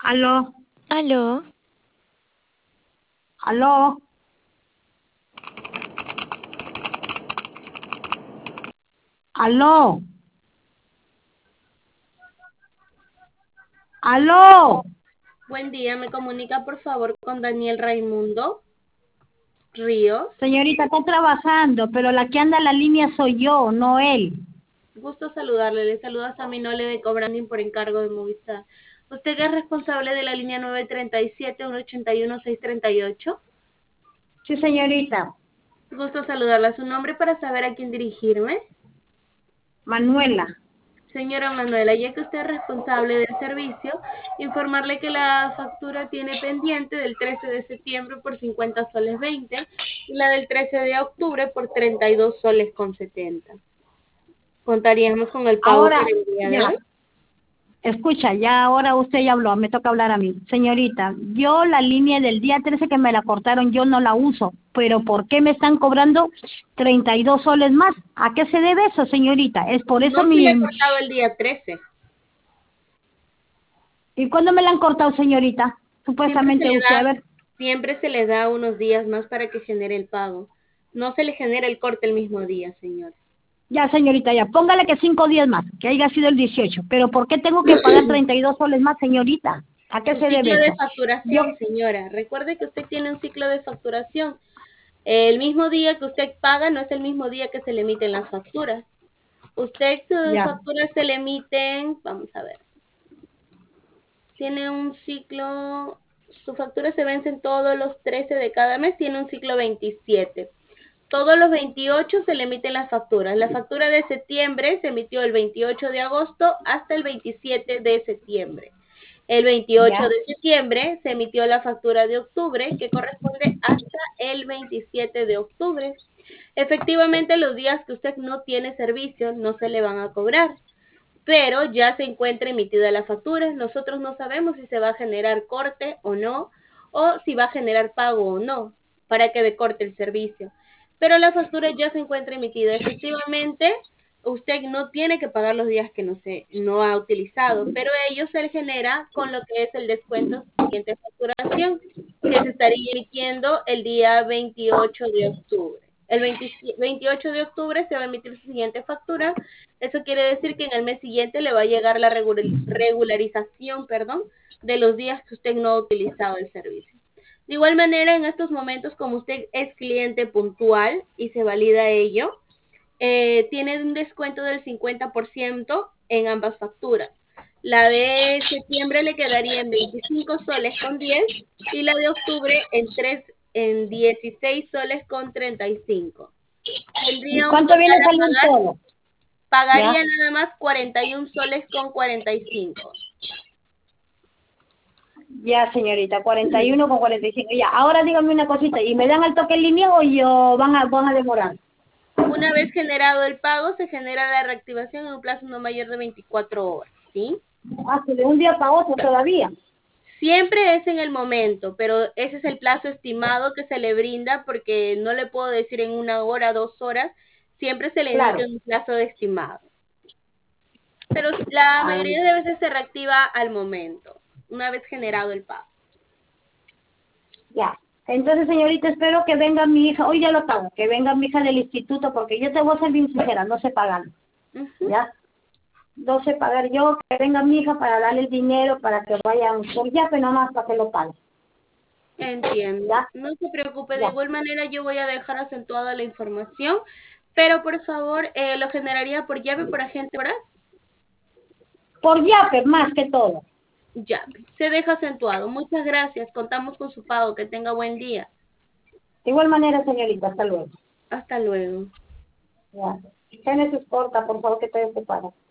Aló, Aló, aló, aló, aló. Buen día, me comunica por favor con Daniel Raimundo Ríos. Señorita, está trabajando, pero la que anda en la línea soy yo, no él. Gusto saludarle, le saluda Sammy Nole de Cobranding por encargo de Movistar. ¿Usted es responsable de la línea 937-181-638? Sí, señorita. Gusto saludarla. ¿Su nombre para saber a quién dirigirme? Manuela. Señora Manuela, ya que usted es responsable del servicio, informarle que la factura tiene pendiente del 13 de septiembre por 50 soles 20 y la del 13 de octubre por 32 soles con 70. ¿Contaríamos con el pago Ahora, para el día de ya, hoy? escucha, ya ahora usted ya habló, me toca hablar a mí. Señorita, yo la línea del día 13 que me la cortaron, yo no la uso, pero ¿por qué me están cobrando 32 soles más? ¿A qué se debe eso, señorita? Es por eso No se le ha mi... cortado el día 13. ¿Y cuándo me la han cortado, señorita? Siempre se Supuestamente le usted, a da, ver. siempre se le da unos días más para que genere el pago. No se le genera el corte el mismo día, señor. Ya, señorita, ya. Póngale que 5 días más, que haya sido el 18. Pero ¿por qué tengo que pagar 32 soles más, señorita? ¿A qué Su se debe ciclo de eso? Yo, facturación, señora. Recuerde que usted tiene un ciclo de facturación. El mismo día que usted paga no es el mismo día que se le emiten las facturas. Usted, sus ya. facturas se le emiten, vamos a ver, tiene un ciclo, su factura se vencen todos los 13 de cada mes, tiene un ciclo 27. Todos los 28 se le emiten las facturas. La factura de septiembre se emitió el 28 de agosto hasta el 27 de septiembre. El 28 Ya. de septiembre se emitió la factura de octubre, que corresponde hasta el 27 de octubre. Efectivamente, los días que usted no tiene servicio no se le van a cobrar, pero ya se encuentra emitida la factura. Nosotros no sabemos si se va a generar corte o no, o si va a generar pago o no, para que decorte el servicio. Pero la factura ya se encuentra emitida. Efectivamente, usted no tiene que pagar los días que no ha utilizado, pero ello se le genera con lo que es el descuento siguiente facturación, que se estaría emitiendo el día 28 de octubre. El 28 de octubre se va a emitir su siguiente factura. Eso quiere decir que en el mes siguiente le va a llegar la regularización, perdón, de los días que usted no ha utilizado el servicio. De igual manera, en estos momentos, como usted es cliente puntual y se valida ello, tiene un descuento del 50% en ambas facturas. La de septiembre le quedaría en 25 soles con 10 y la de octubre en 16 soles con 35. ¿Y Tendría un cuánto total viene a saliendo pagar, todo? Ya. pagaría nada más 41 soles con 45. Ya, señorita, 41 con 45. Ya, ahora dígame una cosita. ¿Y me dan el toque en línea o yo van a demorar? Una vez generado el pago, se genera la reactivación en un plazo no mayor de 24 horas, ¿sí? Hace de un día para otro todavía. Siempre es en el momento, pero ese es el plazo estimado que se le brinda porque no le puedo decir en 1 hora, 2 horas, siempre se le indica Claro. un plazo de estimado. Pero la Ah, mayoría de veces se reactiva al momento, una vez generado el pago. ya. Entonces, señorita, espero que venga mi hija. Hoy ya lo pago. Que venga mi hija del instituto porque yo te voy a ser bien sincera, no sé pagar. Ujú. ¿Ya? No sé pagar yo, que venga mi hija para darle el dinero para que vayan por ya, pero nada más para que lo pague. Entiendo. ¿Ya? No se preocupe, de Ya. igual manera yo voy a dejar acentuada la información, pero por favor, lo generaría por llave, por agente oral. Por yape, más que todo. Llave. Se deja acentuado. Muchas gracias. Contamos con su pago. Que tenga buen día. De igual manera, señorita, hasta luego. Hasta luego. Ya. Génesis corta, por favor, que estoy ocupada.